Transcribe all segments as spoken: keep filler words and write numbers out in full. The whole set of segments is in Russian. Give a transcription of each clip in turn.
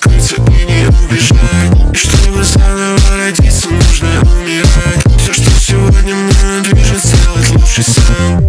конце и не убежать. И чтобы заново родиться, нужно умирать. Все, что сегодня мною движет, сделать лучше сам.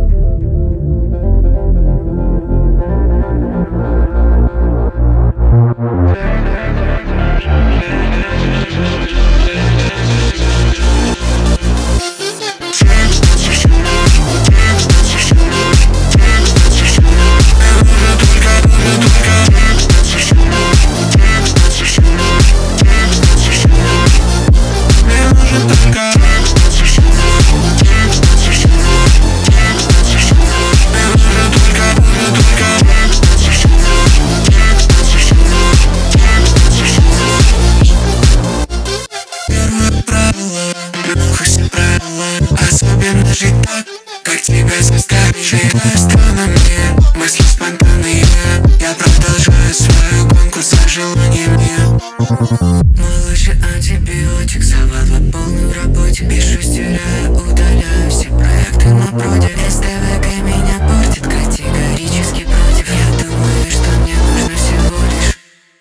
Особенно жить так, как тебя заставить. Жить странами, мысли спонтанные. Я продолжаю свою гонку за желаниями. Мой лучший антибиотик, завал по полной в работе. Пишу, стираю, удаляю все проекты на проде. СТВК меня портит, категорически против. Я думаю, что мне нужно всего лишь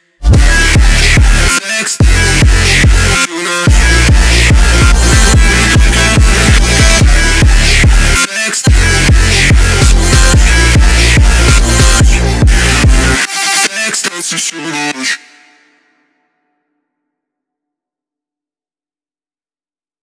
секс. Секс, танцы всю ночь.